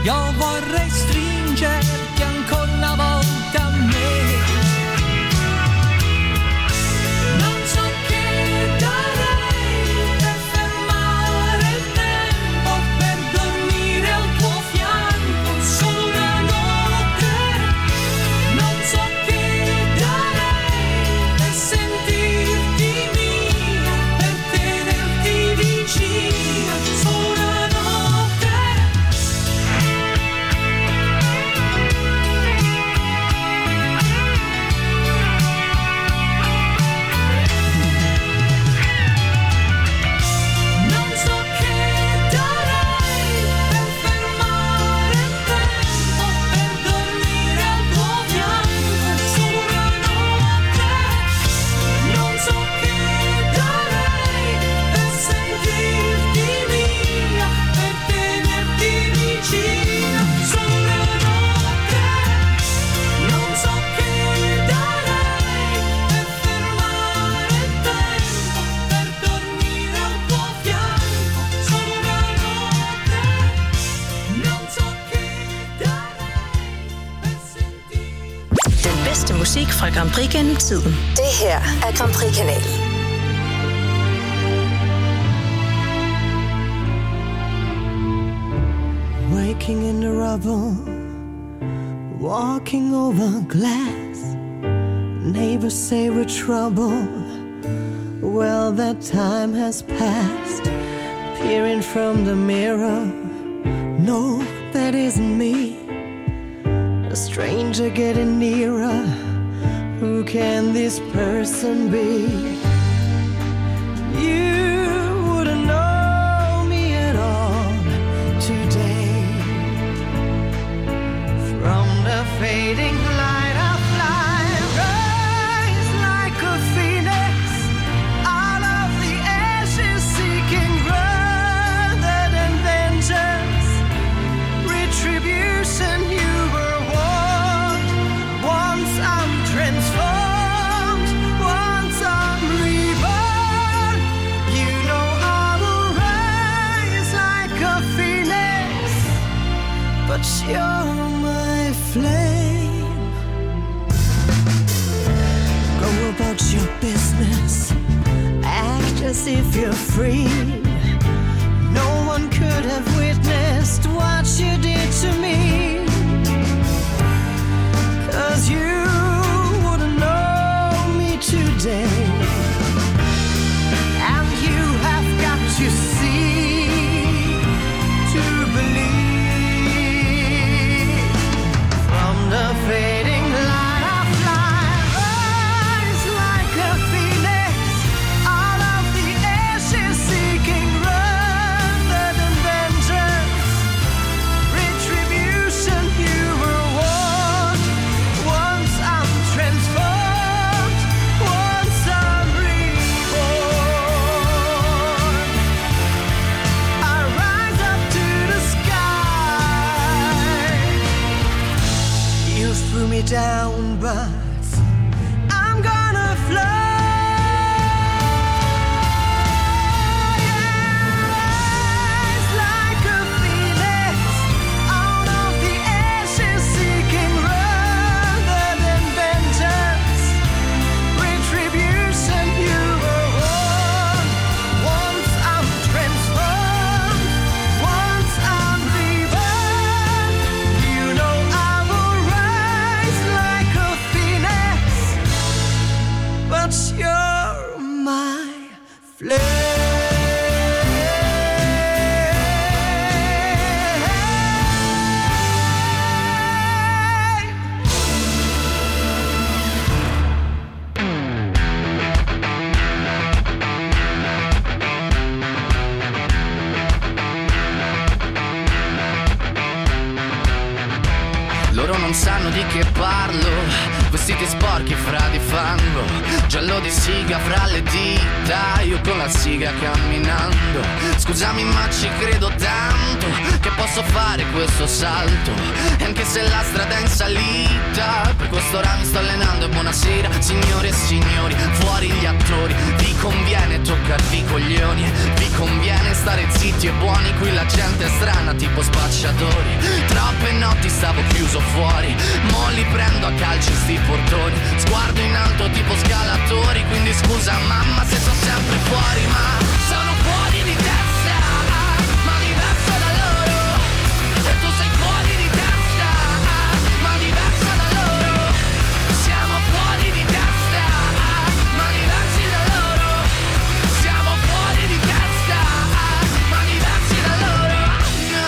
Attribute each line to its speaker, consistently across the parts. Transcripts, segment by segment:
Speaker 1: Io vorrei stringerti ancora una volta a me. Non so che darei per fermare il tempo, per dormire al tuo fianco solo una notte. Non so che darei per sentirti mia, per tenerti vicina solo una notte. Non so che darei per fermare il tempo, per dormire al tuo fianco solo una notte. Non so che darei per sentirti mia, per tenerti vicina solo una notte. Non so che darei per fermare il tempo, per dormire al tuo fianco solo una notte. Non so che darei per sentirti.
Speaker 2: Den bedste musik fra Grand Prix gennem tiden. Det her er Grand Prix-kanalen.
Speaker 3: Waking in the rubble, walking over glass. Neighbors say we're trouble. Well, that time has passed. Peering from the mirror, no, that isn't me. A stranger getting nearer. Who can this person be? You wouldn't know me at all today. From the fading light I fly, rise like a phoenix out of the ashes, seeking rather than vengeance, retribution. You were warned. Once I'm transformed, once I'm reborn. You know I will rise like a phoenix, but you're my flame. Go about your business, act as if you're free. No one could have witnessed what you did to me. 'Cause you wouldn't know me today. And you have got to see to believe. From the fading light I fly, rise like a phoenix out of the ashes, seeking rather than vengeance, retribution. You were warned. Once I'm transformed, once I'm reborn. I rise up to the sky. You threw me down, but I'm gonna fly. Rise like a phoenix out of the ashes, seeking rather than vengeance, retribution. You were warned. Once I'm transformed, once I'm reborn. You know I will rise like a phoenix, but you're my flame.
Speaker 4: Loro non sanno di che parlo, vestiti sporchi fra di fango, giallo di siga fra le dita, io con la siga camminando. Scusami ma ci credo tanto che posso fare questo salto, e anche se la strada è in salita, per quest'ora mi sto allenando. E buonasera signore e signori, fuori gli attori, vi conviene toccarvi i coglioni, vi conviene stare zitti e buoni, qui la gente è strana tipo spacciatori. Tra notti stavo chiuso fuori, mo li prendo a calci sti portoni, sguardo in alto tipo scalatori, quindi scusa mamma se sto sempre fuori, ma sono fuori di testa, ma diverso da loro, e tu sei fuori di testa, ma diverso da loro, siamo fuori di testa, ma diversi da loro, siamo fuori di testa, ma diversi da loro, no.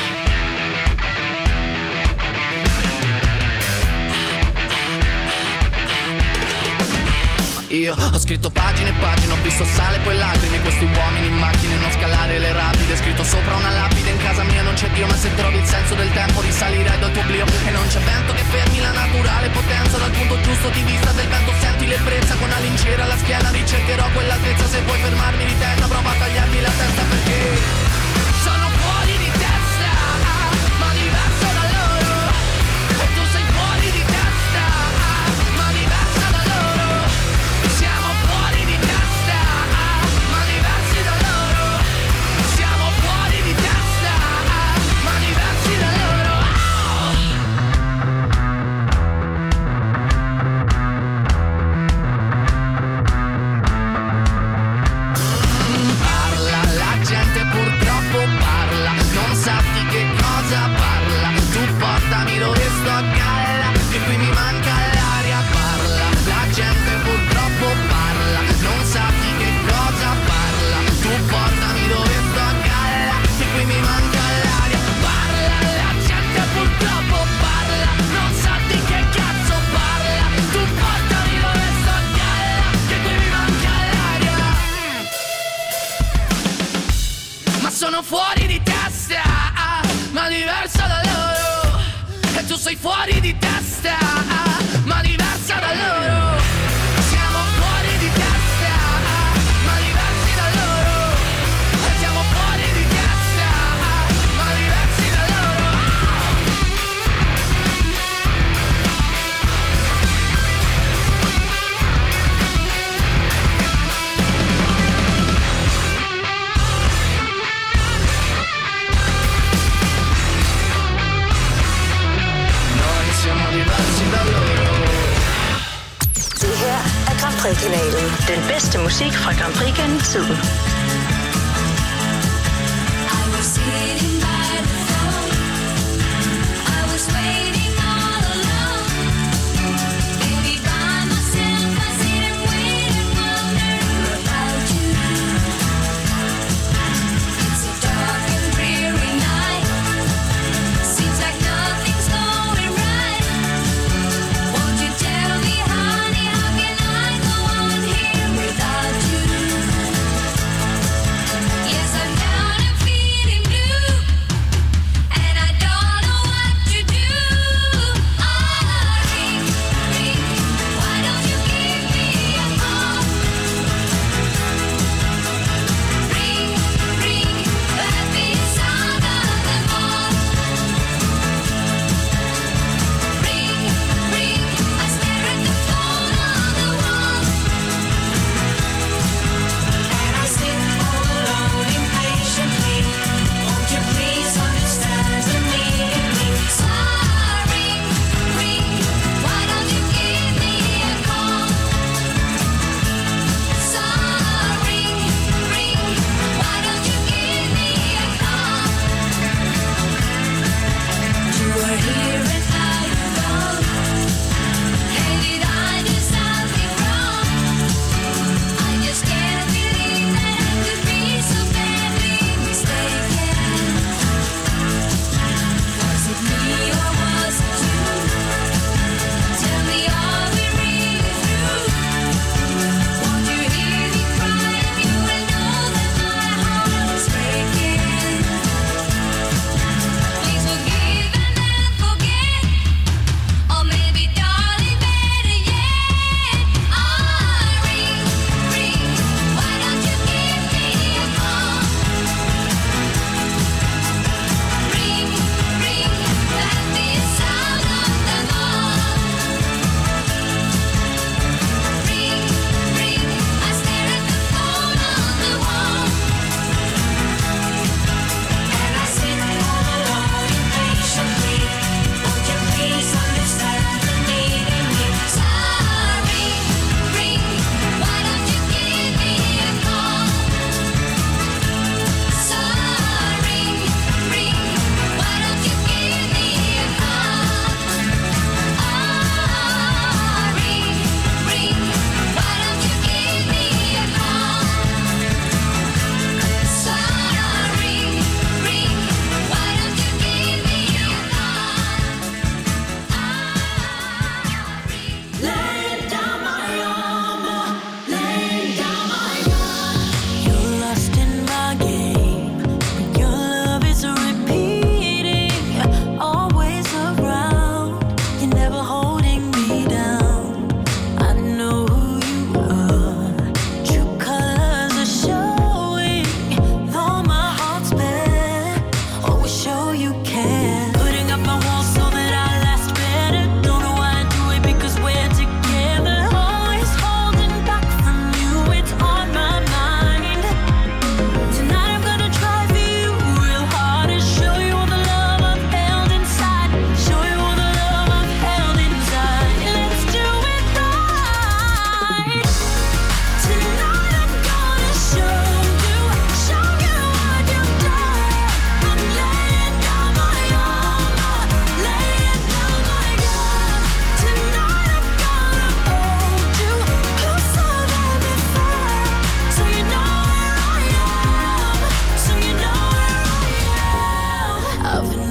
Speaker 4: Io ho scritto pagine e pagine, ho visto sale poi lacrime, questi uomini in macchine, non scalare le rapide, scritto sopra una lapide, in casa mia non c'è Dio, ma se trovi il senso del tempo risalirai dal tuo oblio, e non c'è vento che fermi la naturale potenza, dal punto giusto di vista del vento senti l'ebbrezza, con la lincera alla schiena ricercherò quell'altezza, se vuoi fermarmi di testa prova a tagliarmi la testa, perché sono fuori di testa, ma diverso da loro, e tu sei fuori di testa, ma diversa da loro, siamo fuori di testa, ma diversi da loro, siamo fuori di testa, ma diversi da loro. Parla, la gente purtroppo parla, non sa di che cosa parla, tu portami dove sto a galla, che qui mi manca l'aria, parla, la gente purtroppo parla, non sa di che cosa parla, tu portami dove sto a galla, che qui mi manca l'aria, parla, la gente purtroppo parla, non sa di che cazzo parla, tu portami dove sto a galla, che qui mi manca l'aria. Ma sono fuori di testa, ma diversa da loro, e tu sei fuori di testa, ma diversa da loro, siamo fuori di testa, ma diversi da loro, e siamo fuori di testa, ma diversi da loro. Noi siamo diversi da loro.
Speaker 2: Det her er Grand Prix-kanalen. Den bedste musik fra Grand Prix gennem tiden.
Speaker 5: I was sitting by the phone. I was waiting all alone. Baby, by myself, I sit and wait and wonder about you. It's a dark and dreary night. Seems like nothing's going right. Won't you tell me, honey, how can I go on here without you?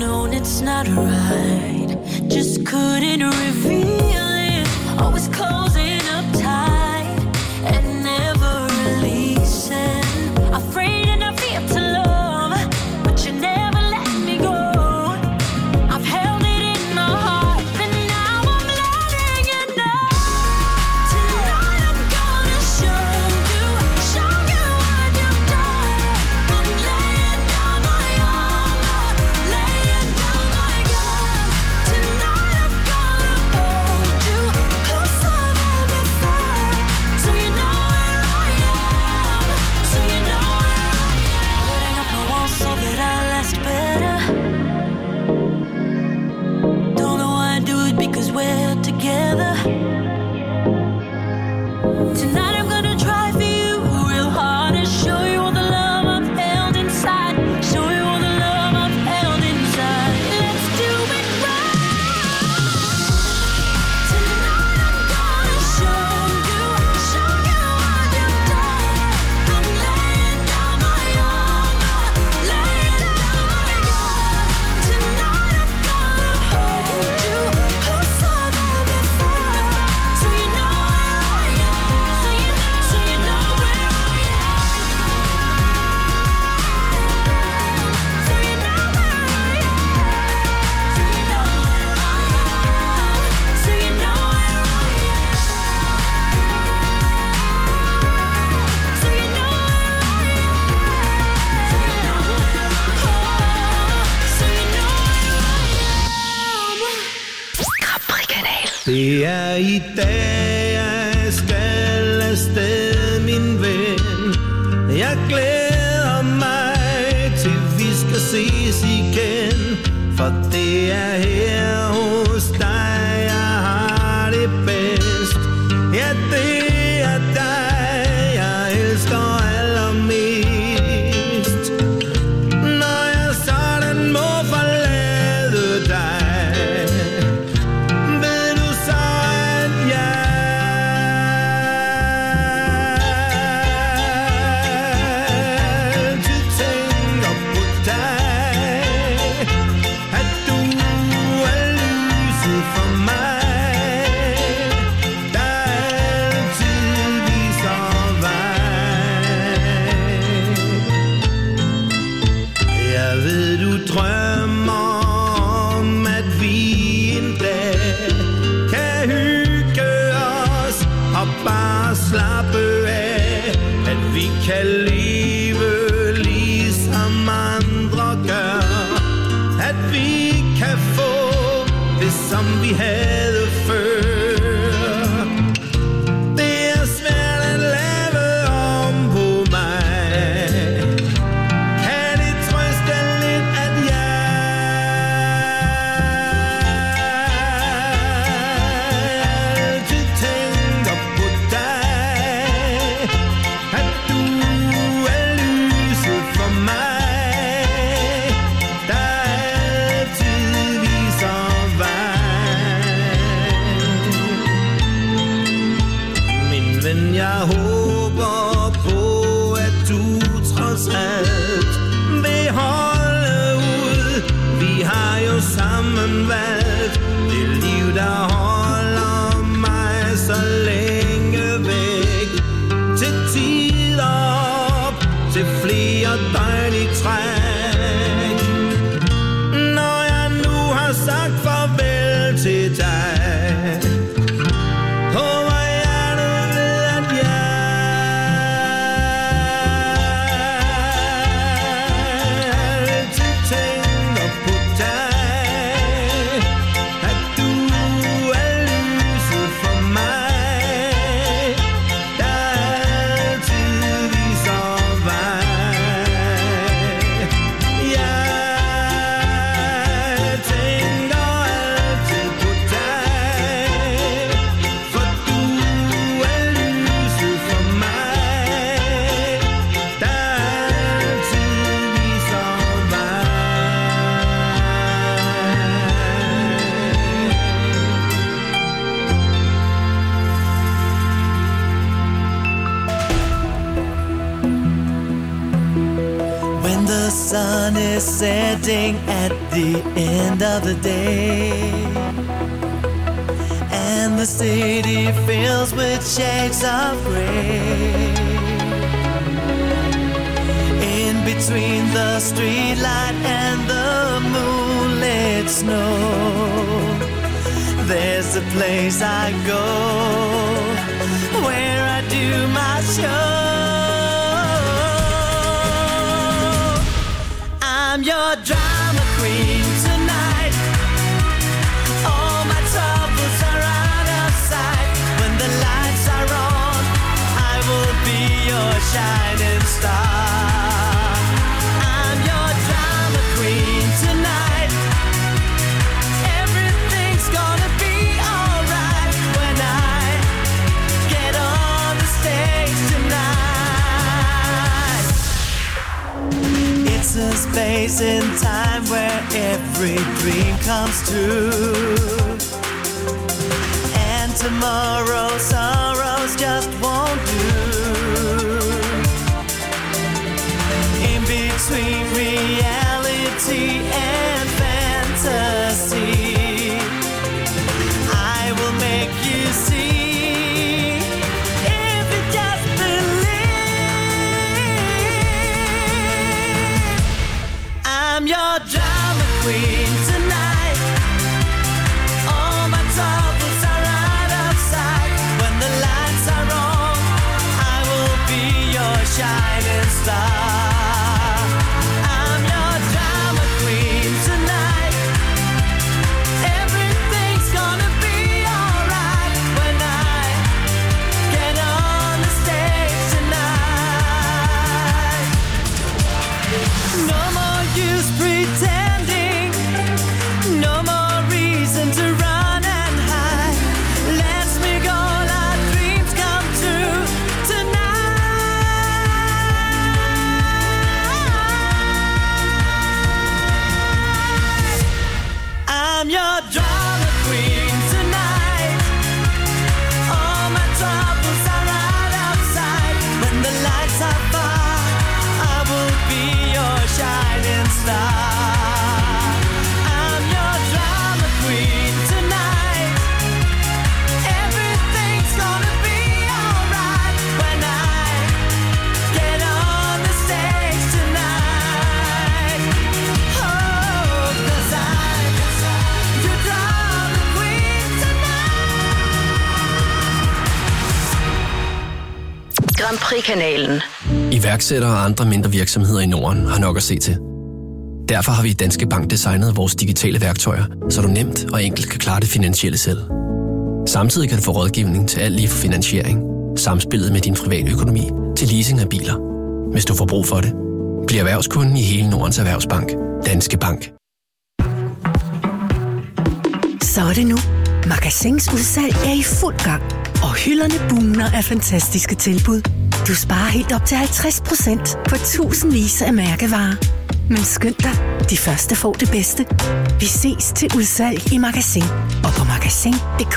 Speaker 3: known it's not right. Just couldn't reveal it. Always closing up tight and never releasing. Afraid and I fear to love, but you never let me go. I've held it in my heart, but now I'm letting you know. Tonight I'm gonna show you what you've done. I'm laying down my armor, laying down my gun. Tonight I'm gonna hold you closer than before, so you know where I am, so you know where I am. Putting up my walls so that I last better. Don't know why I do it, because we're together. Tonight I'm gonna try for you real hard and show you all the love I've held inside. Show you all the love I've held inside. Let's do it right. Tonight I'm gonna show you what you've done. I'm laying down my armor, laying down my gun. Tonight I'm gonna hold you closer than before, so you know where I am, so you know where I am, so you know where I am, so you know where I am, so you know where I am, so you know
Speaker 6: Det er i dag, jeg skal afsted, min ven. Jeg glæder mig til, vi skal ses igen. For det er her hos dig, jeg har det bedst. Ja, det er dig, jeg elsker allermest. Når jeg sådan må forlade dig, ved du så, at jeg altid tænker på dig. At du er lyset for mig, der altid viser vej. Jeg ved, du drømmer om, at vi en dag kan hygge os og bare slappe af. At vi kan leve ligesom andre gør. At vi kan få det, som vi havde før. Det er svært at lave om på mig. Kan det trøste lidt, at jeg altid tænker på dig. At du er lyset for mig, der altid viser vej. Min ven, jeg håber på, at du trods alt vil holde ud. Vi har jo sammen valgt det liv, der holder mig så længe væk. Til tider op, til flere døgn i træk. Når jeg nu har sagt farvel til dig, håber jeg, du ved, at jeg altid tænker på dig.
Speaker 1: is setting at the end of the day, and the city fills with shades of gray. In between the streetlight and the moonlit snow, there's a place I go where I do my show. I'm your drama queen tonight. All my troubles are out of sight. When the lights are on, I will be your shining star. I'm your drama queen tonight. Everything's gonna be alright when I get on the stage tonight. It's a space in time where every dream comes true, and tomorrow's sorrows just won't do. In between reality and fantasy, I will make you see if you just believe. I'm your drama queen tonight. All my troubles are out of sight. When the lights are on, I will be your shining star. I'm your drama queen tonight. Everything's gonna be alright when I get on the stage tonight. No more use pretending, no more reason to run and hide. Let's make all our dreams come true tonight. I'm your drama queen tonight. All my troubles are out of sight. When the lights are far, I will be your shining star. I'm your drama queen tonight. Everything's gonna be alright when I get on the stage tonight. Oh, 'cause I'm your drama queen tonight.
Speaker 2: Grand Prix-kanalen.
Speaker 7: Iværksættere og andre mindre virksomheder i Norden har nok at se til. Derfor har vi i Danske Bank designet vores digitale værktøjer, så du nemt og enkelt kan klare det finansielle selv. Samtidig kan du få rådgivning til alt lige fra finansiering, samspillet med din private økonomi til leasing af biler. Hvis du får brug for det, bliv erhvervskunden i hele Nordens Erhvervsbank. Danske Bank.
Speaker 8: Så er det nu. Magasins udsalg er i fuld gang, og hylderne bugner af fantastiske tilbud. Du sparer helt op til 50% på tusindvis af mærkevarer. Men skynd dig, de første får det bedste. Vi ses til udsalg i Magasin og på magasin.dk.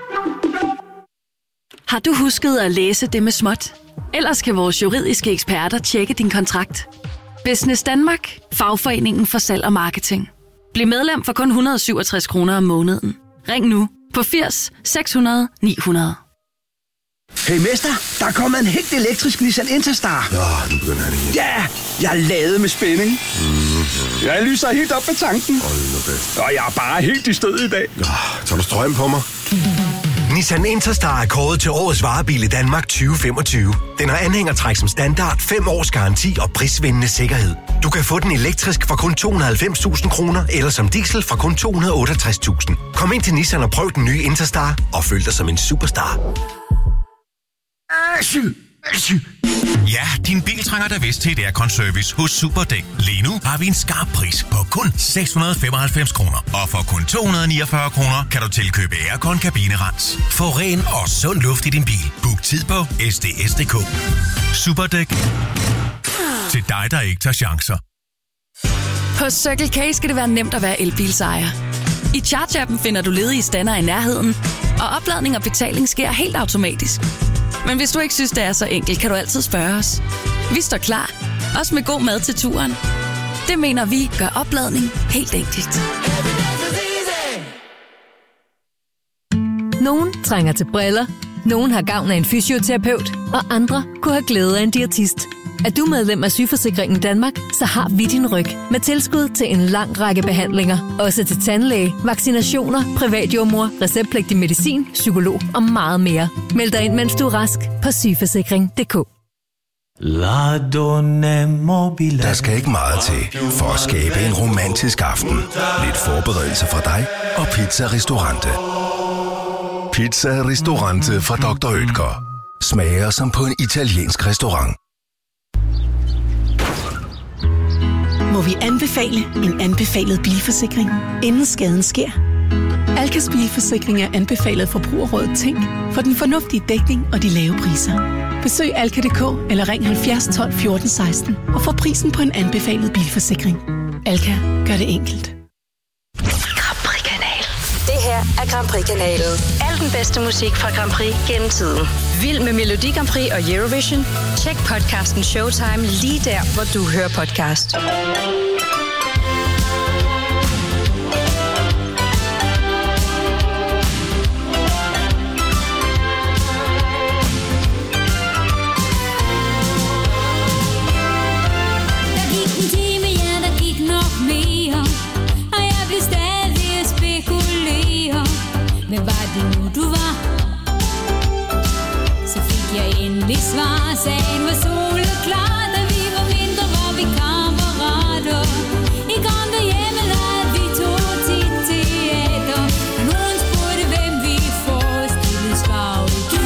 Speaker 9: Har du husket at læse det med småt? Ellers kan vores juridiske eksperter tjekke din kontrakt. Business Danmark, fagforeningen for salg og marketing. Bliv medlem for kun 167 kroner om måneden. Ring nu på 80 600 900.
Speaker 10: Hey mester, der er kommet en helt elektrisk Nissan Interstar.
Speaker 11: Ja, nu begynder han igen.
Speaker 10: Ja, jeg er ladet med spænding. Jeg lyser helt op med tanken.
Speaker 11: Hold nu fast.
Speaker 10: Og jeg er bare helt i stød i dag.
Speaker 11: Tager du strøm på mig?
Speaker 12: Nissan Interstar er kåret til årets varebil i Danmark 2025. Den har anhængertræk som standard, 5 års garanti og prisvindende sikkerhed. Du kan få den elektrisk for kun 290.000 kroner, eller som diesel for kun 268.000. Kom ind til Nissan og prøv den nye Interstar, og føl dig som en superstar.
Speaker 13: Ja, din bil trænger da vist til et aircon-service hos Superdæk. Lige nu har vi en skarp pris på kun 695 kroner. Og for kun 249 kroner kan du tilkøbe aircon-kabinerens. Få ren og sund luft i din bil. Book tid på sds.dk. Superdæk. Til dig, der ikke tager chancer.
Speaker 9: På Circle K skal det være nemt at være elbilsejer. I Charge-appen finder du ledige stander i nærheden, og opladning og betaling sker helt automatisk. Men hvis du ikke synes, det er så enkelt, kan du altid spørge os. Vi står klar, også med god mad til turen. Det mener vi gør opladning helt enkelt.
Speaker 14: Nogen trænger til briller, nogen har gavn af en fysioterapeut, og andre kunne have glæde af en diætist. Er du medlem af Sygeforsikringen Danmark, så har vi din ryg med tilskud til en lang række behandlinger. Også til tandlæge, vaccinationer, privatjordmor, receptpligtig medicin, psykolog og meget mere. Meld dig ind, mens du er rask på sygeforsikring.dk.
Speaker 15: Der skal ikke meget til for at skabe en romantisk aften. Lidt forberedelse fra dig og Pizza Ristorante. Pizza Ristorante fra Dr. Oetker. Smager som på en italiensk restaurant.
Speaker 8: Må vi anbefale en anbefalet bilforsikring, inden skaden sker? Alkas bilforsikring er anbefalet Forbrugerrådet Tænk for den fornuftige dækning og de lave priser. Besøg alka.dk eller ring 70 12 14 16 og få prisen på en anbefalet bilforsikring. Alka gør det enkelt.
Speaker 2: Grand Prix-kanal. Det her er Grand Prix-kanalen. Al den bedste musik fra Grand Prix gennem tiden. Vild med Melodi Grand Prix og Eurovision? Tjek podcasten Showtime lige der, hvor du hører podcast.
Speaker 5: Men var det nu du var? Så fik jeg endelig svar. Sagen var soleklar, da vi var mindre, var vi kammerater. I gamle hjemme lavede vi to tit teater. Og nogen spurgte, hvem vi forestillede, svarede du.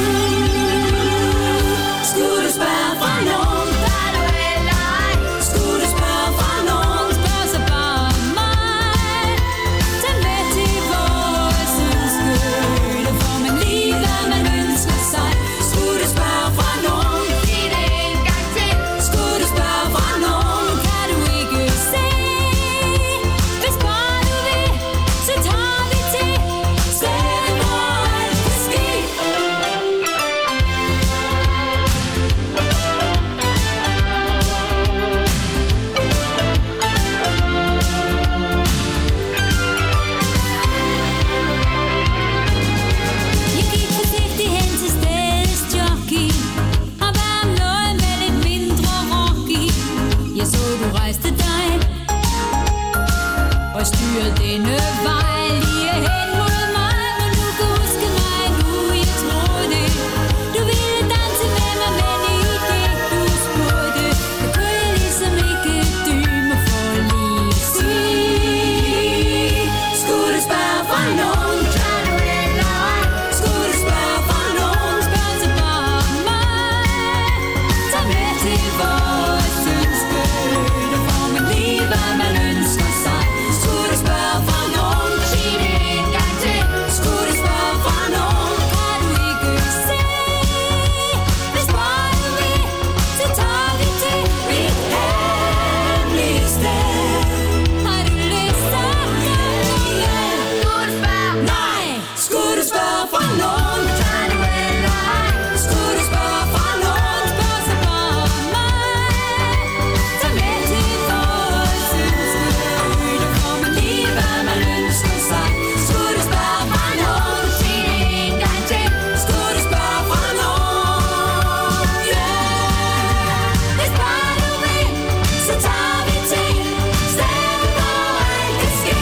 Speaker 5: Skulle du spørge fra nogen, var du eller ej? Skulle du spørge fra nogen, spørg så bare mig. Tag med til vores ønske, der får man lige, hvad man ønsker sig. Skulle du spørge fra nogen, sig det en gang til. Skulle du spørge fra nogen, kan du ikke se. Hvis bare du vil, så tager vi til stedet, hvor alt kan ske. Jeg gik forsigtigt hen til stedets jockey og var om noget med lidt mindre rock i. Jeg så du rejste dig og styrede denne vej lige hen mod mig. Men du kan huske mig nu, jeg troede du ville danse med mig, men i det du spurgte, det kunne jeg ligesom ikke dybe mig for lige at sige. Skulle du spørge fra nogen, kan du eller ej? Skulle du spørge fra nogen, spørg så bare mig. Tag med til vores ønske, der får man lige, hvad man ønsker sig. Skulle du spørge fra nogen, sig det en gang til. Skulle du spørge fra nogen, kan du ikke se. Hvis bare du vil, så tager vi til mit hemmelige sted. Har du lyst, så kan du vel. Skulle du spørge? Nej. Skulle du spørge fra nogen, kan du eller ej? Skulle du spørge fra nogen, spørg så bare mig. Tag med til vores ønske, der får man lige, hvad man ønsker sig. Skulle du spørge fra nogen, sig det en gang til. Skulle du spørge fra nogen, yeah. Hvis bare du vil, så tager vi til stedet, hvor alt kan ske.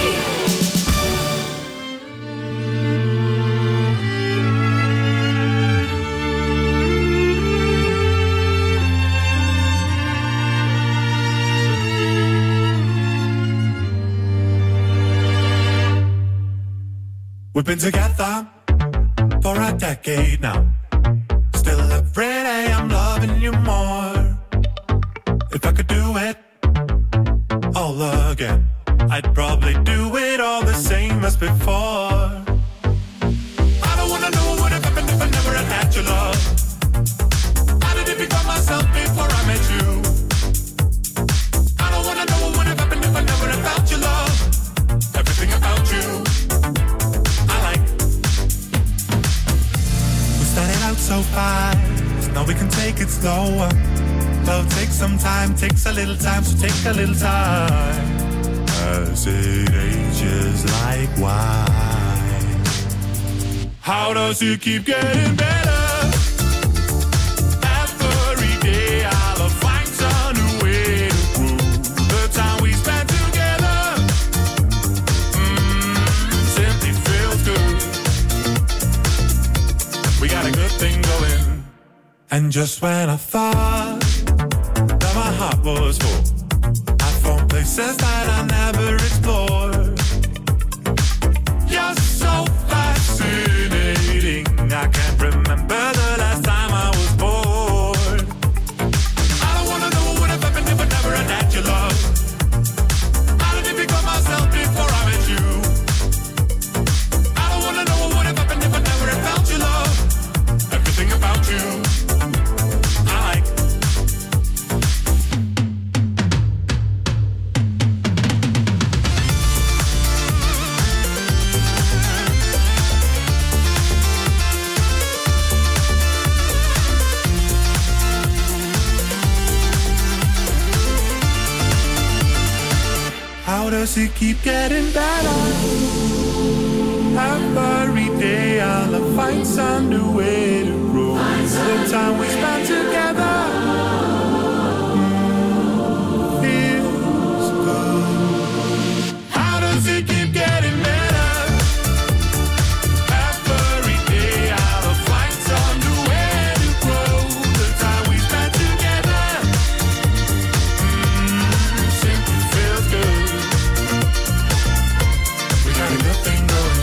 Speaker 16: We've been together for a decade now. Still every day I'm loving you more. If I could do it all again, I'd probably do it all the same as before. I don't wanna know what would have happened if I never had had your love. How did it become myself before I met you? I don't wanna know what would have happened if I never had felt your love. Everything about you I like. We started out so fast, now we can take it slower. Love takes some time, takes a little time, so take a little time. As it ages like wine. How does it keep getting better? Every day I'll find some new way to prove the time we spent together. Simply feels good. We got a good thing going. And just when I thought that my heart was full, I found places that I never explored. You're so fascinating. I can't remember the last time I was bored. I don't wanna know what would have happened if I never had had your love. I didn't become myself before I met you. I don't wanna know what would have happened if I never had felt your love. Everything about you I like. How does it keep getting better? Every day I'll find some new way to grow. The time we spend together feels good. How does it keep getting better? Every day I'll find some new way to grow. The time we spend together simply feels good. We got a good thing going.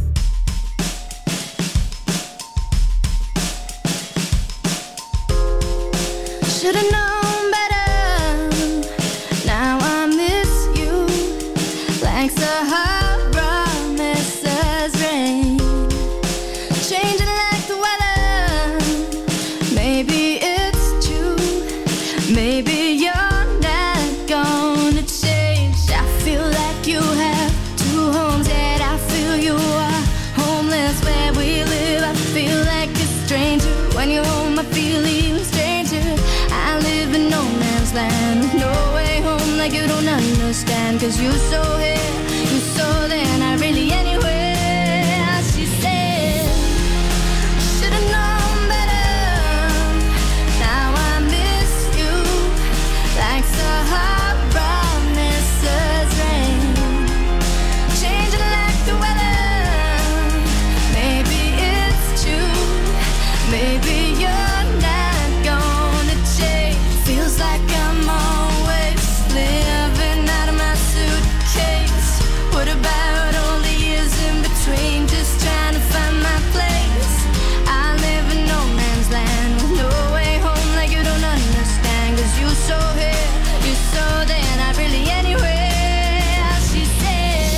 Speaker 3: Should've known better. Now I miss you like Sahara misses rain, changing like the weather. Maybe it's true. Maybe you're not gonna change. I feel like you have two homes, yet I feel you are homeless where we live. I feel like a stranger when you're home. I feel even stranger. I live in no man's land with no way home, like you don't understand. Cause you're so here, you're so there, not really anywhere. She said, should've known better. Now I miss you like Sahara misses rain, changing like the weather. Maybe it's true. Maybe you're not gonna change. Feels like I'm always living out of my suitcase. What about all the years in between, just trying to find my place? I live in no man's land with no way home, like you don't understand. Cause you're so here, you're so there, not really anywhere. She said,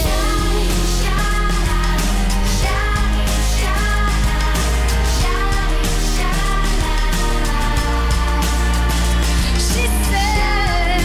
Speaker 3: she said,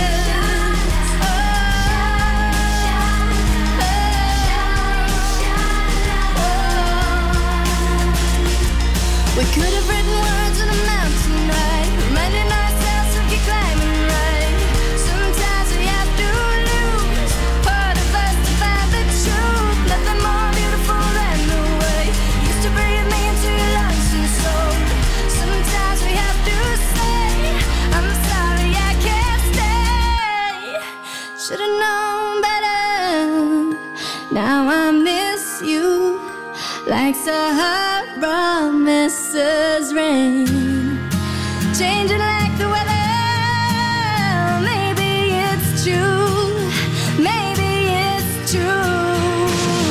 Speaker 3: we could have written words on a mountain, right? Reminding ourselves to keep climbing, right? Sometimes we have to lose part of us to find the truth. Nothing more beautiful than the way you used to breathe me into your lungs and soul. Sometimes we have to say, I'm sorry I can't stay. Should've known better. Now I miss you like Sahara misses rain, changing like the weather. Maybe it's true. Maybe it's true.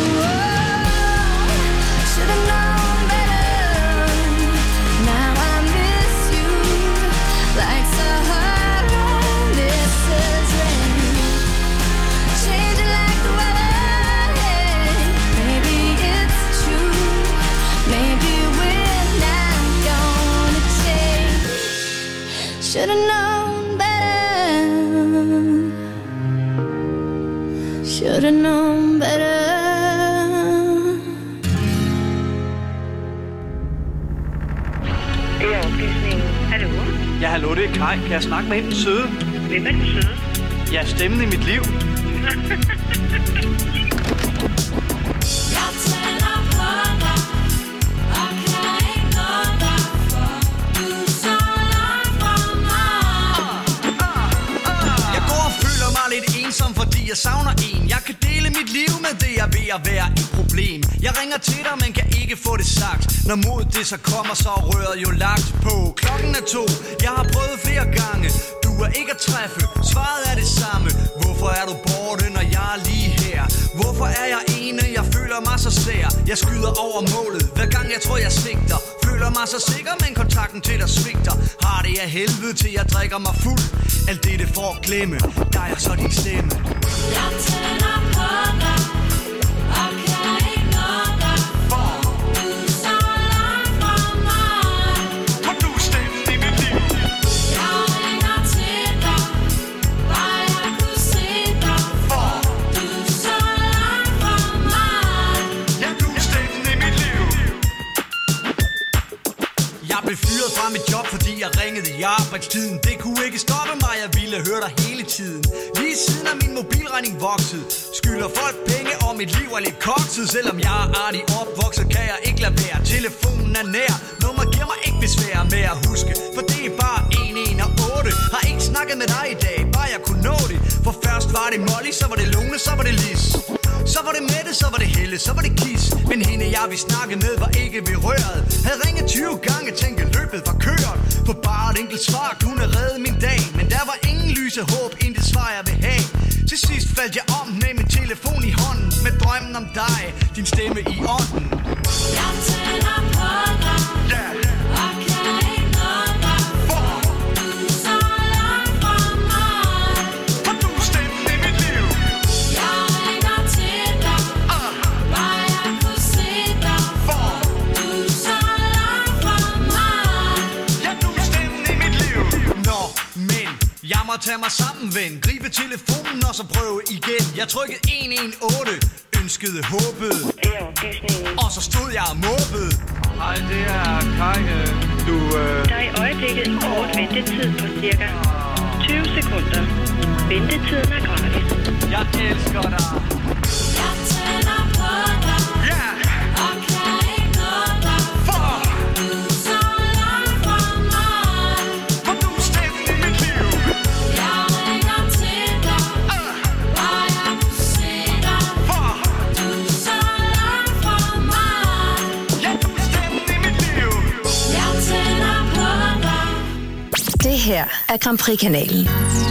Speaker 3: Should've known better. Now I miss you like Sahara misses rain, changing like the weather. Maybe it's true. Maybe we're not gonna change. Should've known better. Should've known better.
Speaker 17: Det er oplysningen. Hallo? Ja, hallo, det er Kai. Kan jeg snakke med hende søde?
Speaker 18: Hvem er den søde?
Speaker 17: Ja, stemmen i mit liv.
Speaker 3: Jeg tænder på dig, og kan ikke nå dig, for du er så langt fra mig.
Speaker 1: Jeg går og føler mig lidt ensom, fordi jeg savner en. Jeg kan dele mit liv med det, jeg er ved at være et problem. Jeg ringer til dig, men kan ikke få det sagt. Når mod det så kommer, så er røret jo lagt på. Klokken er 2, jeg har prøvet flere gange. Du er ikke at træffe, svaret er det samme. Hvorfor er du borte, når jeg er lige her? Hvorfor er jeg ene, jeg føler mig så sær? Jeg skyder over målet, hver gang jeg tror jeg svigter. Føler mig så sikker, men kontakten til dig svigter. Har det af helvede til jeg drikker mig fuld. Alt det for at glemme, dig er så din stemme.
Speaker 3: Jeg tænder på dig, og kan ikke nå dig, for du er så langt fra mig.
Speaker 1: For du er stemmen i mit liv.
Speaker 3: Jeg ringer til dig, bare jeg kunne se dig, for du er så langt fra mig.
Speaker 1: Ja, du er stemmen i mit liv. Jeg blev fyret fra mit job, fordi jeg ringede i arbejdstiden. Det kunne ikke stoppe mig, jeg ville høre dig hele tiden. Lige siden er min mobilregning vokset. Skylder folk penge, og mit liv er lidt kokset. Selvom jeg er artig opvokset, kan jeg ikke lade være. Telefonen er nær, nummer giver mig ikke besvær med at huske. For det er bare 118. Har ikke snakket med dig i dag, bare jeg kunne nå det. For først var det Molly, så var det Lone, så var det Lis. Så var det Mette, så var det Helle, så var det Kis. Men hende jeg vi snakke med var ikke ved røret. Havde ringet 20 gange, tænkte løbet var kørt. For bare et enkelt svar kunne redde min dag. Men der var ingen lyse håb, intet svar jeg vil have. Til sidst faldt jeg om med min telefon i hånden. Med drømmen om dig, din stemme i ånden.
Speaker 3: Jeg tænder på dig, og kan ikke nå dig, for du er så langt fra mig.
Speaker 1: For du er stemmen i mit liv.
Speaker 3: Jeg ringer til dig, bare jeg kunne se dig, for du er så langt fra mig.
Speaker 1: Ja, du er stemmen i mit liv. Nå, men jeg må tage mig sammen, ven. Gribe telefonen og så prøve igen. Jeg trykkede 118, ønskede, håbede. Og så stod jeg og måbede.
Speaker 17: Hej, det er Kai.
Speaker 18: Der er i øjeblikket en kort ventetid på cirka 20 sekunder. Ventetiden er gratis.
Speaker 17: Jeg elsker dig.
Speaker 3: Jeg tænder på dig, og kan ikke nå dig, for du er så langt fra mig.
Speaker 1: For du er stemmen i mit liv.
Speaker 3: Jeg ringer til dig, bare jeg kunne se dig, for du er så langt fra mig.
Speaker 1: Ja, du er stemmen i mit liv.
Speaker 3: Jeg tænder på dig.
Speaker 2: Det her er Grand Prix-kanalen.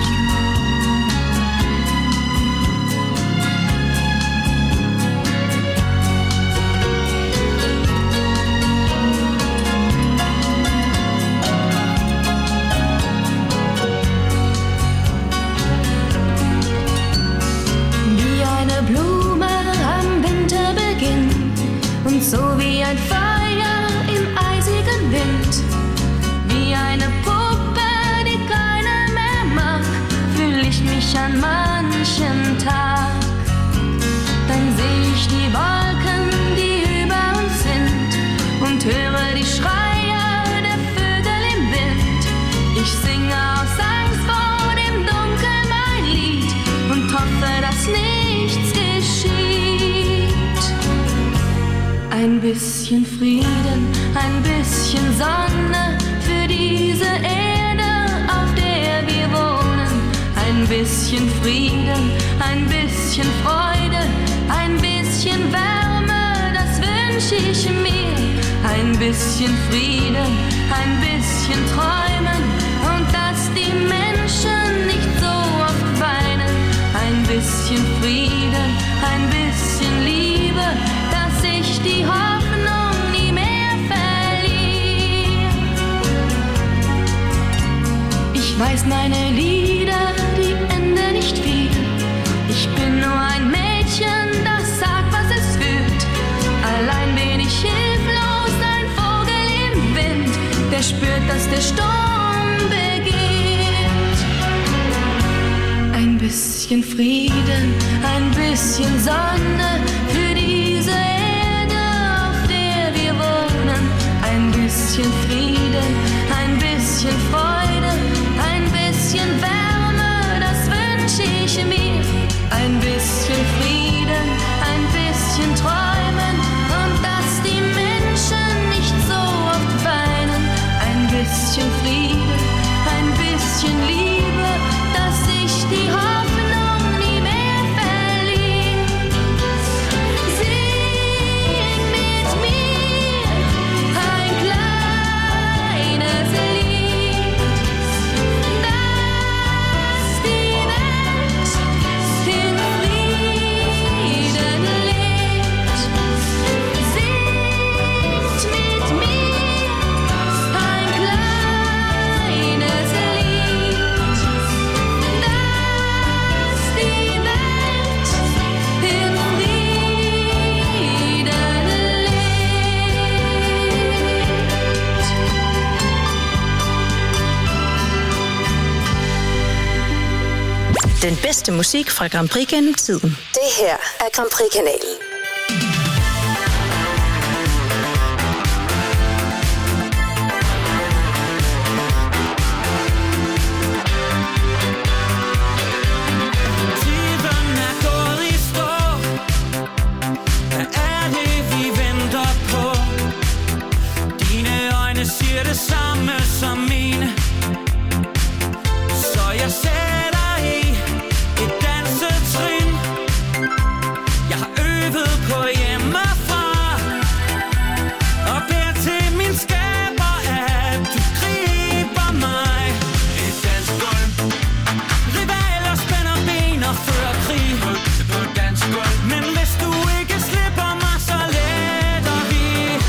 Speaker 3: Wie eine Blume am Winterbeginn und so wie ein Feuer im eisigen Wind. Wie eine Puppe, die keiner mehr mag, fühl ich mich an manchen Tag. Dann seh ich die Wolken, die über uns sind und höre die Schreie der Vögel im Wind. Ich singe aus Angst vor dem Dunkel mein Lied und hoffe, dass nichts geschieht. Ein bisschen Frieden, ein bisschen Sonne für diese Erde, auf der wir wohnen. Ein bisschen Frieden, ein bisschen Freude, ein bisschen Wärme, das wünsche ich mir. Ein bisschen Frieden, ein bisschen Träumen und dass die Menschen nicht so oft weinen. Ein bisschen Frieden, ein bisschen Liebe, dass ich die Hoffnung nie mehr verliere. Ich weiß meine Lieder, die enden nicht viel. Ich bin nur ein Mädchen, das sagt, was es fühlt. Allein bin ich hilflos, ein Vogel im Wind, der spürt, dass der Sturm beginnt. Ein bisschen Frieden, ein bisschen Sonne für diese Erde, auf der wir wohnen. Ein bisschen Frieden, ein bisschen Freude,
Speaker 2: Den bedste musik fra Grand Prix gennem tiden. Det her er Grand Prix-kanalen.
Speaker 1: Det samme som mine, så jeg sætter i et dansetrin. Jeg har øvet på hjemmefra og beder til min skaber, at du griber mig. Et dansegulv, rivaler spænder ben og fører krig på dansegulv. Men hvis du ikke slipper mig, så letter vi.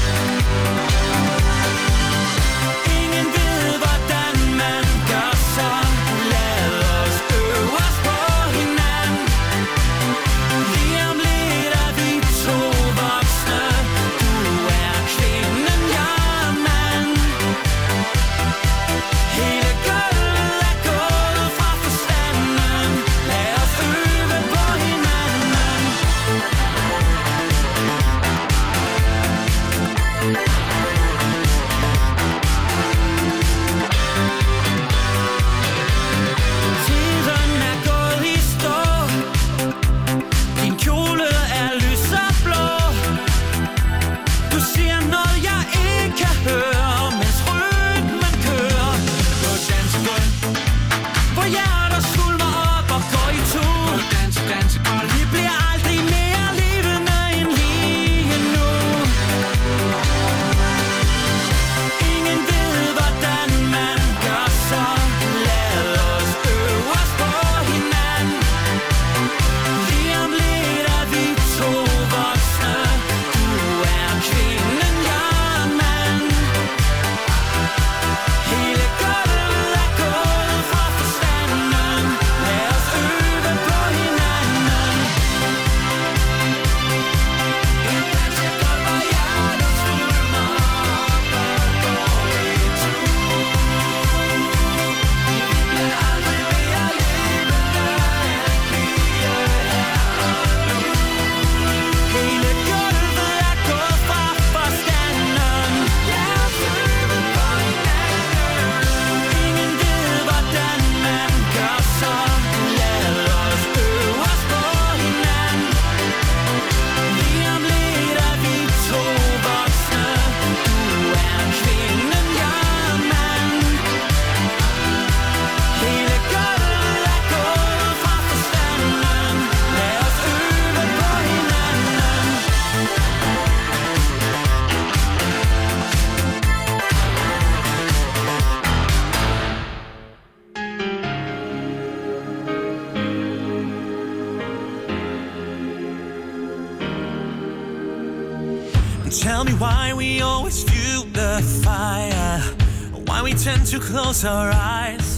Speaker 19: Tell me why we always fuel the fire, why we tend to close our eyes.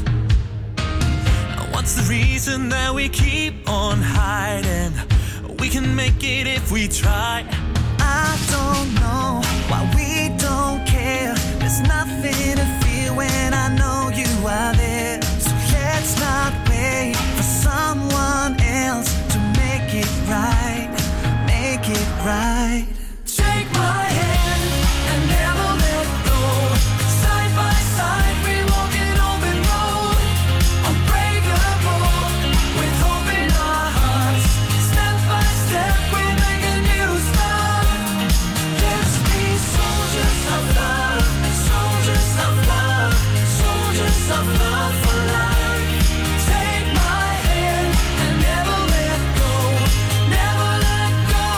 Speaker 19: What's the reason that we keep on hiding? We can make it if we try.
Speaker 1: I don't know why we don't care. There's nothing to fear when I know you are there. So let's not wait for someone else to make it right. Make it right. Take my hand and never let go. Side by side we walk an open road. Unbreakable with hope in our hearts. Step by step we make a new start. Let's be soldiers of love, soldiers of love, soldiers of love for life. Take my hand and never let go, never let go.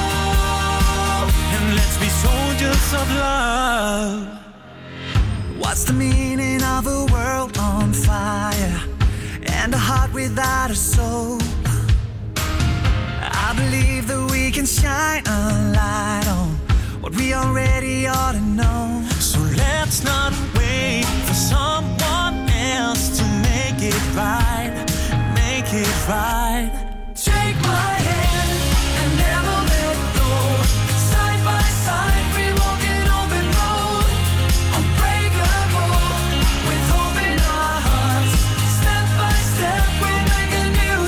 Speaker 1: And let's be soldiers of love. What's the meaning of a world on fire and a heart without a soul? I believe that we can shine a light on what we already ought to know. So let's not wait for someone else to make it right. Make it right. Take my hand and never let go. Side by side we walk an open road. Unbreakable with hope in our hearts. Step by step we make a new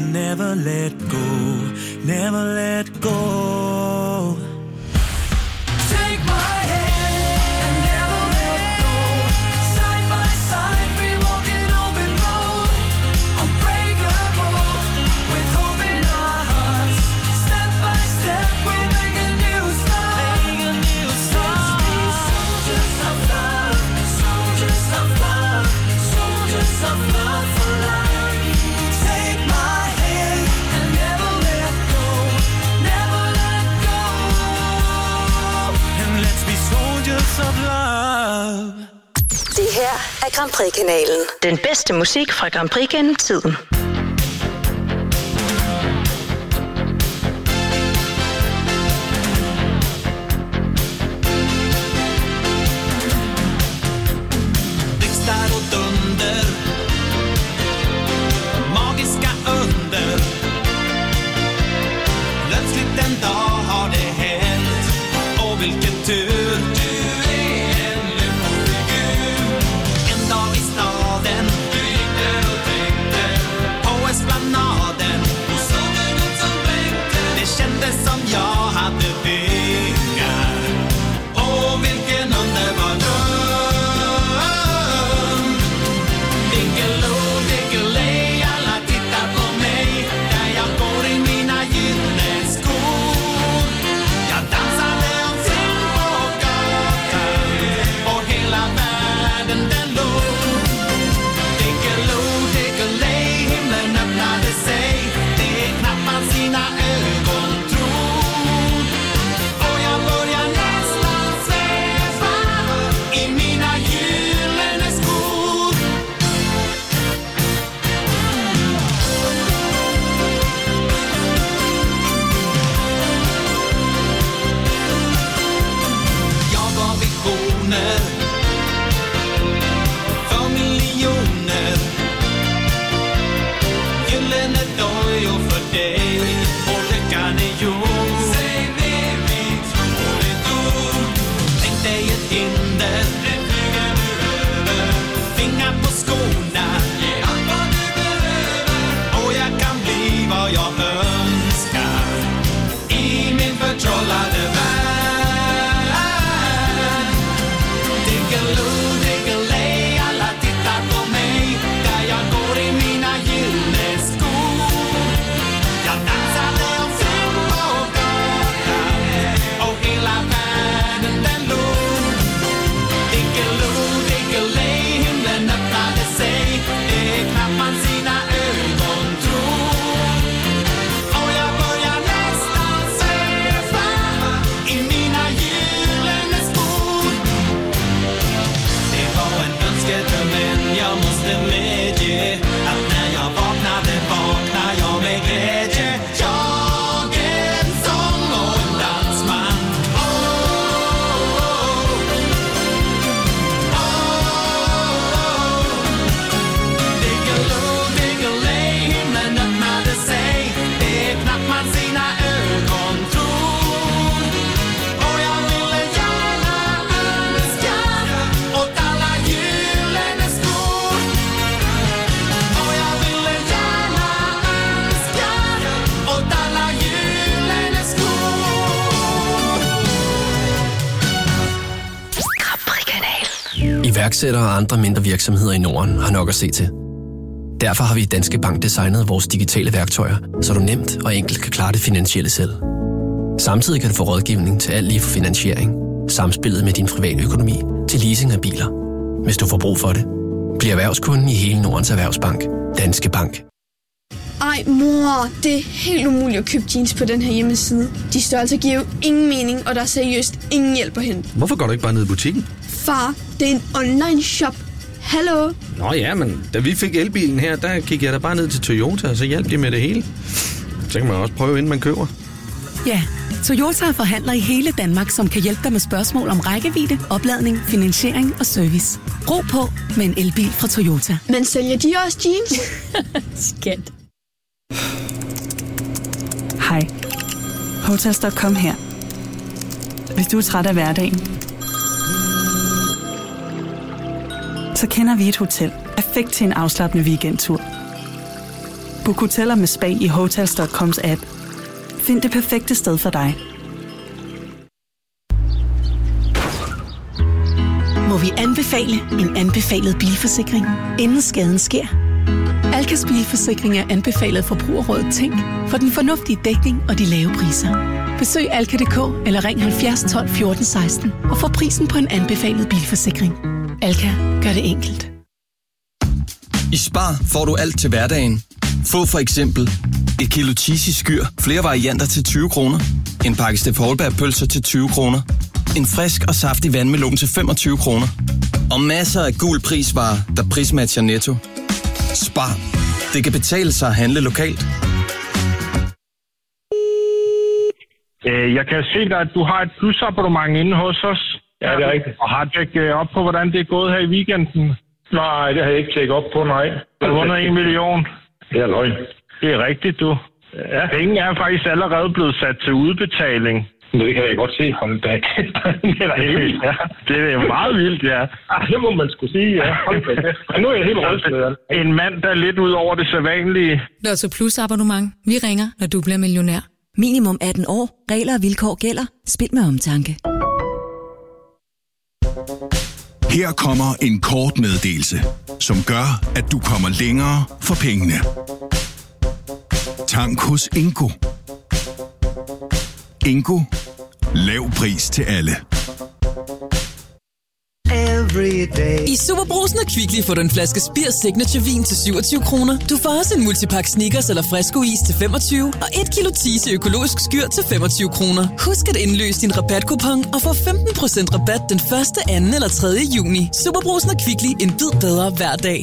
Speaker 19: never let go, never let go.
Speaker 1: Take my hand and never let go. Side by side we walk an open road. Unbreakable with hope in our hearts. Step by step we make a new start. Let's be soldiers of love, soldiers of love, soldiers of love for life. Take my hand and never let go, never let go.
Speaker 19: And let's be soldiers of love.
Speaker 2: Det her er Grand Prix-kanalen. Den bedste musik fra Grand Prix gennem tiden.
Speaker 19: Blixtar och dunder, magiska under. Plötsligt en dag har det hänt. Och vilken tur, du är en lyckofigur. En dag i staden, du gick där och tänkte på esplanaden. Och såg du något som blänkte. Det kändes som jag hade vingar. Och vilken underbar dröm. Diggiloo, diggiley, alla tittar på mig. Där jag går i mina gyllene skor. Jag dansade omkring på gatan. Och hela världen den låg. Diggiloo, diggiley, himlen öppnade sig. Det är knappt man sina ögon tror. Och jag börjar nästan sväva i mina gyllene skor. Jag gav visioner för miljoner. Gyllene dojor för dig och lyckan är gjord. Säg det vi tror är dom. Tänk dig ett hinder, det flyger nu över. Fingar på skorna, ge allt vad du behöver. Och jag kan bli vad jag önskar i min förtrollade värld. Diggiloo, diggiley, alla tittar på mig. Där jag går i mina gyllene skor. Jag dansade omkring på gatan. Och hela världen den låg. Diggiloo, diggiley, himlen öppnade sig. Det är knappt man sina ögon tror. Och jag börjar nästan sväva i mina gyllene skor. Det var en önskedröm men jag måste medge att när jag vaknade jag med glädje. Jag är en sång och en dansman. Diggiloo, diggiley, himlen öppnade sig. Det är knappt man sina ögon tror. Och jag ville gärna önska åt alla gyllene skor. Och jag ville gärna önska åt alla gyllene skor.
Speaker 2: Grand Prix-kanalen.
Speaker 7: Iværksættere og andre mindre virksomheder i Norden har nok at se til. Derfor har vi i Danske Bank designet vores digitale værktøjer, så du nemt og enkelt kan klare det finansielle selv. Samtidig kan du få rådgivning til alt lige fra finansiering, samspillet med din private økonomi til leasing af biler. Hvis du får brug for det, bliv erhvervskunden i hele Nordens Erhvervsbank. Danske Bank.
Speaker 20: Ej mor, det er helt umuligt at købe jeans på den her hjemmeside. De størrelser giver jo ingen mening, og der er seriøst ingen hjælp at hente.
Speaker 21: Hvorfor går du ikke bare ned i butikken?
Speaker 20: Far, det er en online shop. Hallo?
Speaker 21: Nå ja, men da vi fik elbilen her, der gik jeg da bare ned til Toyota, og så hjalp de med det hele. Så kan man også prøve, inden man køber.
Speaker 8: Ja, Toyota er forhandler i hele Danmark, som kan hjælpe dig med spørgsmål om rækkevidde, opladning, finansiering og service. Ro på med en elbil fra Toyota.
Speaker 20: Men sælger de også jeans?
Speaker 8: Skat.
Speaker 22: Hej. Hotels.com her. Hvis du er træt af hverdagen, så kender vi et hotel perfekt til en afslappende weekendtur. Book hoteller med spa i Hotels.coms app. Find det perfekte sted for dig.
Speaker 8: Må vi anbefale en anbefalet bilforsikring, inden skaden sker? Alkas bilforsikring er anbefalet Forbrugerrådet Tænk for den fornuftige dækning og de lave priser. Besøg alka.dk eller ring 70 12 14 16 og få prisen på en anbefalet bilforsikring. Alka gør det enkelt.
Speaker 4: I Spar får du alt til hverdagen. Få for eksempel et kilo cheesy skyr, flere varianter til 20 kroner. En pakke Steff Holberg-pølser til 20 kroner. En frisk og saftig vandmelon til 25 kroner. Og masser af gul prisvarer, der prismatcher Netto. Spar. Det kan betale sig at handle lokalt.
Speaker 6: Jeg kan se dig, at du har et plusabonnement inde hos os.
Speaker 23: Ja, det er rigtigt.
Speaker 6: Og har tjekket op på, hvordan det er gået her i weekenden?
Speaker 23: Nej, det har jeg ikke tjekket op på, nej.
Speaker 6: Du har vundet 1 million.
Speaker 23: Det er løgn.
Speaker 6: Det er rigtigt, du. Ja. Penge er faktisk allerede blevet sat til udbetaling.
Speaker 23: Men det kan jeg godt se. Hold da. Det er da helt vildt.
Speaker 6: Ja, det er jo meget vildt, ja.
Speaker 23: Det må man skulle sige, ja. Hold da. Men nu er jeg helt rystet.
Speaker 6: En mand, der er lidt ud over det sædvanlige.
Speaker 24: Lotto Plus abonnement. Vi ringer, når du bliver millionær.
Speaker 25: Minimum 18 år. Regler og vilkår gælder. Spil med omtanke.
Speaker 26: Her kommer en kort meddelelse, som gør, at du kommer længere for pengene. Tank hos Ingo. Ingo. Lav pris til alle.
Speaker 27: I Superbrugsen og Kvickly får du en flaske Spir Signature Vin til 27 kroner. Du får også en multipack Snickers eller Fresco-is til 25 og 1 kilo Tise økologisk skyr til 25 kroner. Husk at indløse din rabatkupon og få 15% rabat den 1., 2. eller 3. juni. Superbrugsen og Kvickly, en bid bedre hver dag.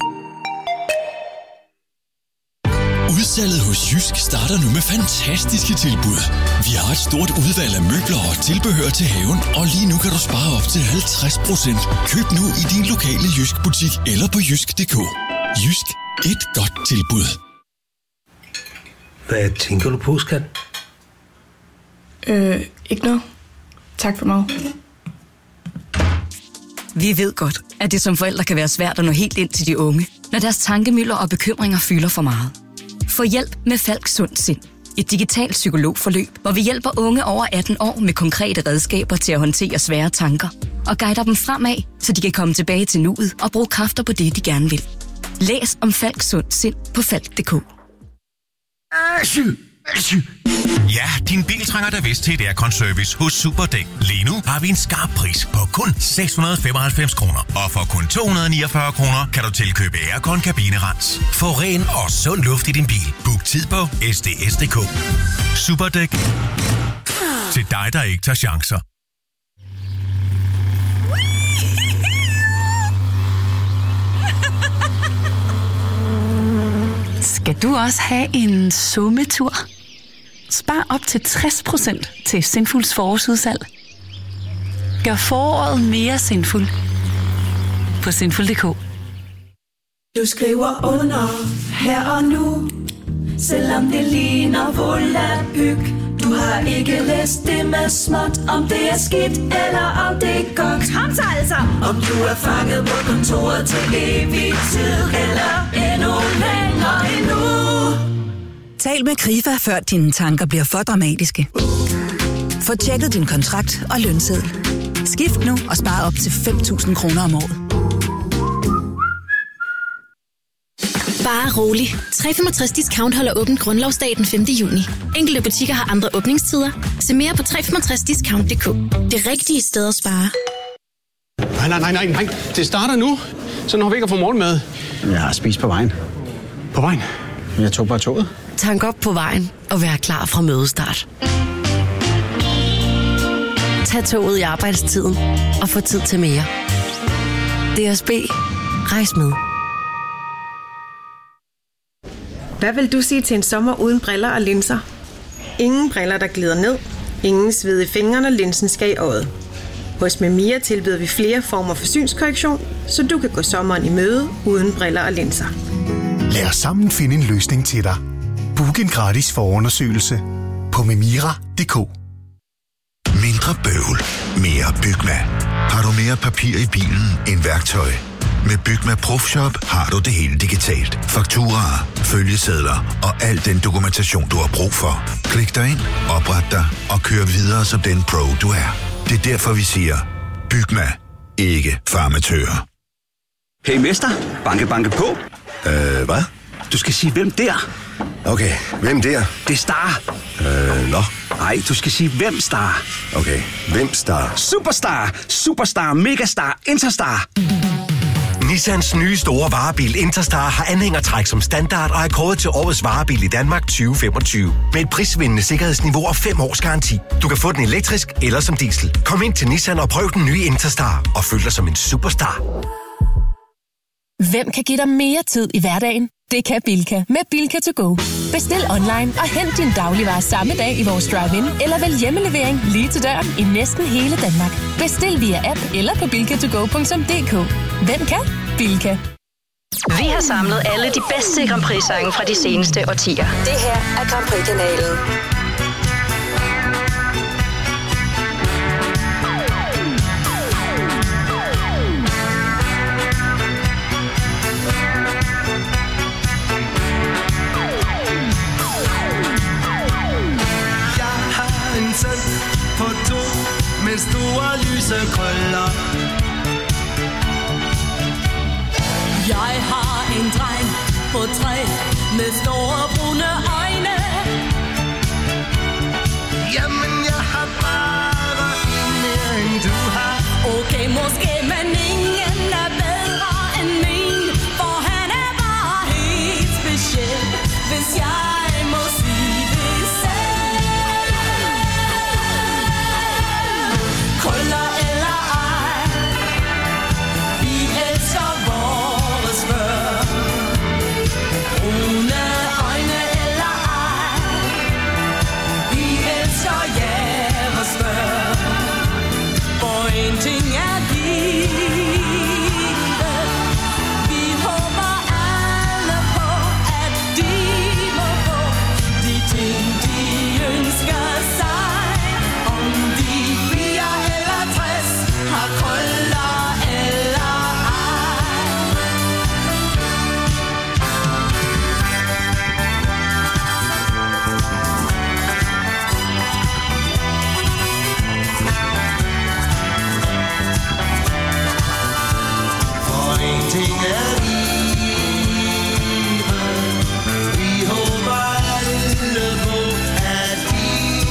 Speaker 28: Udsalget hos Jysk starter nu med fantastiske tilbud. Vi har et stort udvalg af møbler og tilbehør til haven, og lige nu kan du spare op til 50%. Køb nu i din lokale Jysk butik eller på jysk.dk. Jysk. Et godt tilbud.
Speaker 10: Hvad tænker du på, skat?
Speaker 22: Ikke noget. Tak for mig.
Speaker 2: Vi ved godt, at det som forældre kan være svært at nå helt ind til de unge, når deres tankemylder og bekymringer fylder for meget. Få hjælp med Falk Sund Sind. Et digitalt psykologforløb, hvor vi hjælper unge over 18 år med konkrete redskaber til at håndtere svære tanker og guider dem fremad, så de kan komme tilbage til nuet og bruge kræfter på det, de gerne vil. Læs om Falk Sund Sind på falk.dk.
Speaker 13: Ja, din bil trænger da vist til et aircon-service hos Superdæk. Lige nu har vi en skarp pris på kun 695 kroner. Og for kun 249 kroner kan du tilkøbe aircon-kabinerens. Få ren og sund luft i din bil. Book tid på sds.dk. Superdæk. Til dig, der ikke tager chancer.
Speaker 22: Skal du også have en summetur? Spar op til 60% til Sinfuls forårsudsalg. Gør foråret mere sinful på sinful.dk.
Speaker 3: Du skriver under her og nu, selvom det ligner volapyk. Du har ikke læst det med småt, om det er skidt eller om det er godt. Kom så altså! Om du er fanget på kontoret til evig tid, eller endnu længere endnu.
Speaker 29: Tal med Krifa, før dine tanker bliver for dramatiske. Få tjekket din kontrakt og lønseddel. Skift nu og spar op til 5.000 kroner om året.
Speaker 30: Bare rolig. 365 Discount holder åbent grundlovsdag den 5. juni. Enkelte butikker har andre åbningstider. Se mere på 365discount.dk. Det rigtige sted at spare.
Speaker 31: Nej. Det starter nu. Så når vi ikke har fået morgenmad.
Speaker 10: Jeg har spist på vejen.
Speaker 31: På vejen?
Speaker 10: Jeg tog bare toget.
Speaker 30: Tank op på vejen og vær klar fra mødestart. Tag toget i arbejdstiden og få tid til mere. DSB. Rejs med.
Speaker 32: Hvad vil du sige til en sommer uden briller og linser? Ingen briller, der glider ned. Ingen sved i fingrene, når linsen skal i øjet. Hos Memia tilbyder vi flere former for synskorrektion, så du kan gå sommeren i møde uden briller og linser.
Speaker 33: Lad os sammen finde en løsning til dig. Book en gratis forundersøgelse på memira.dk.
Speaker 34: Mindre bøvl, mere Bygma. Har du mere papir i bilen end værktøj?
Speaker 13: Med Bygma Profshop har du det hele digitalt. Fakturaer, følgesedler og al den dokumentation, du har brug for. Klik dig ind, opret dig og kør videre som den pro, du er. Det er derfor, vi siger, Bygma, ikke farmatører.
Speaker 10: Hey mester, banke, banke på.
Speaker 1: Hvad?
Speaker 10: Du skal sige, hvem der?
Speaker 1: Okay, hvem der?
Speaker 10: Det er Star.
Speaker 1: Nå.
Speaker 10: Nej, du skal sige, hvem Star.
Speaker 1: Okay, hvem Star?
Speaker 10: Superstar, Superstar, Megastar, Interstar.
Speaker 5: Nissans nye store varebil Interstar har anhængertræk som standard og er kåret til årets varebil i Danmark 2025. Med et prisvindende sikkerhedsniveau og 5 års garanti. Du kan få den elektrisk eller som diesel. Kom ind til Nissan og prøv den nye Interstar og føl dig som en superstar.
Speaker 7: Hvem kan give dig mere tid i hverdagen? Det kan Bilka med Bilka to go. Bestil online og hent din dagligvarer samme dag i vores drive-in, eller vælg hjemmelevering lige til døren i næsten hele Danmark. Bestil via app eller på bilkatogo.dk. Hvem kan? Bilka.
Speaker 2: Vi har samlet alle de bedste Grand Prix-sange fra de seneste årtier. Det her er Grand Prix-kanalen.
Speaker 3: På 2 med store lyse krøller. Jeg har en dreng på 3 med store brune øjne. Jamen jeg har bare en mere end du har. Okay, måske, men ingen er bedre end min, for han er bare helt speciel, hvis jeg må sige det selv. Krøller eller ej, vi elsker vores børn. Brune øjne eller ej, vi elsker jeres børn. For en ting er givet, vi håber alle på, at de må få de ting, de ønsker sig. Om de 4 eller 60 har krøller eller ej. For en ting er givet, vi håber alle på, at de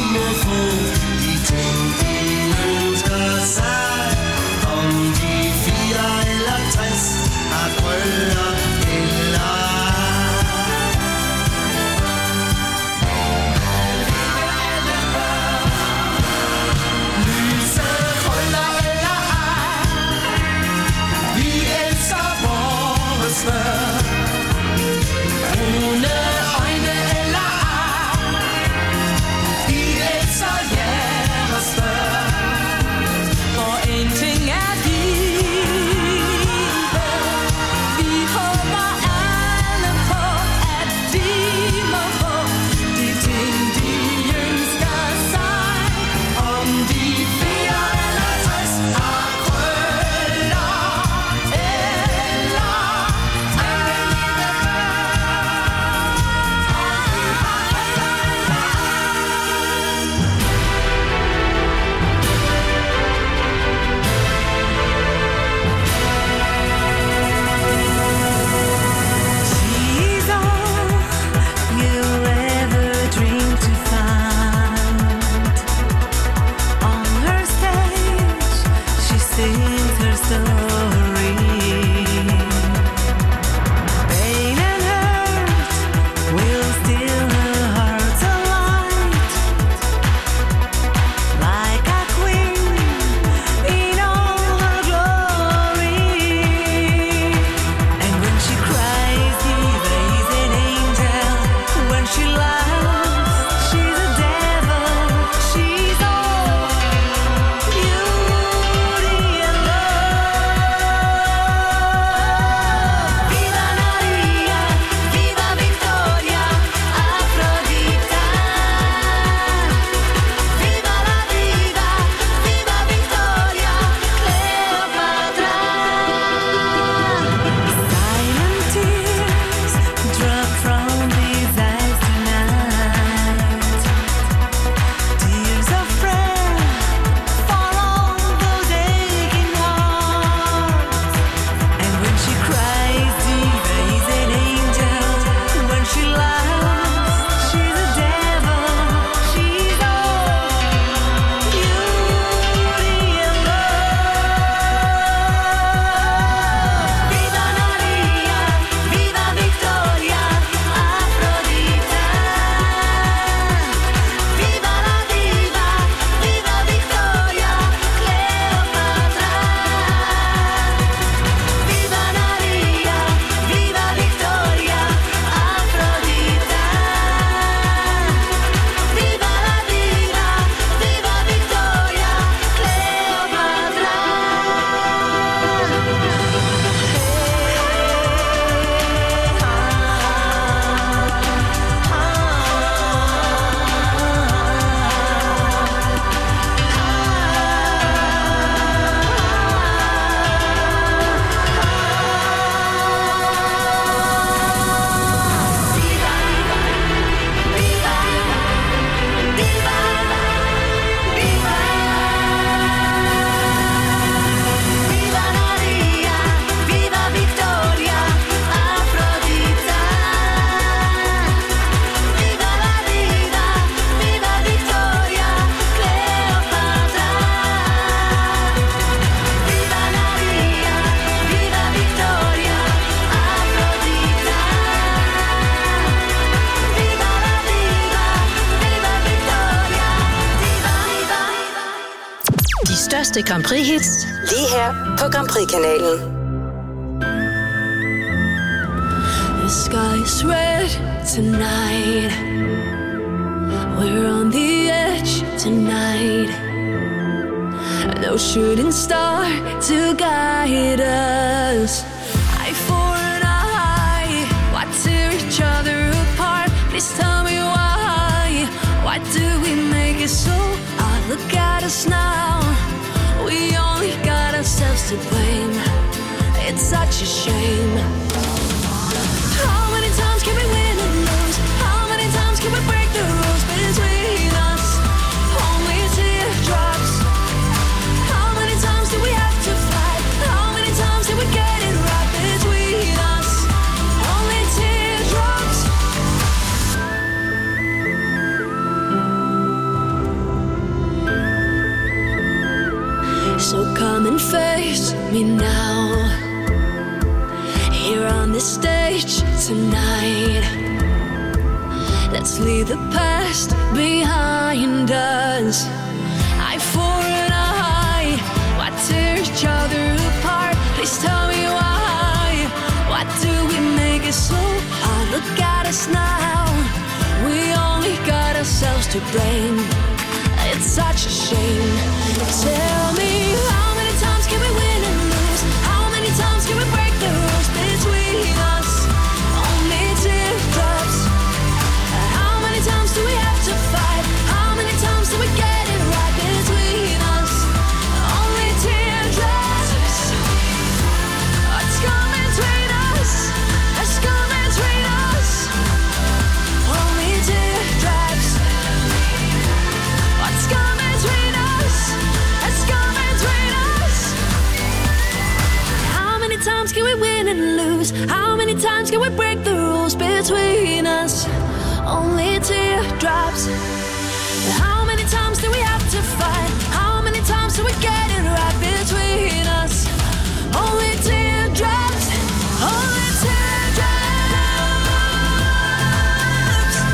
Speaker 2: største Grand Prix-hits lige her på Grand Prix-kanalen.
Speaker 3: The sky's red tonight. We're on the edge tonight. No shooting star to guide us. Eye for an eye. Why tear each other apart? Please tell me why. Why do we make it so? Oh, look at us now. We only got ourselves to blame. It's such a shame. How many times can we win and lose? How many times can we break the rules between us? Only teardrops. How many times do we have to fight? How many times did we get it right between us? Only teardrops. So come and face me now. Here on this stage tonight. Let's leave the past behind us. Eye for an eye. Why tear each other apart? Please tell me why. Why do we make it so hard? Look at us now. We only got ourselves to blame. It's such a shame. Tell me, how many times can we win and lose? How many times can we break the rules between us? Only teardrops. How many times do we have to fight? How many times do we get it right between us? Only teardrops. What's coming between us? What's coming between us? Only teardrops. What's coming between us? What's coming between us? How many times can we win and lose? How many times can we break the rules between us? Only two.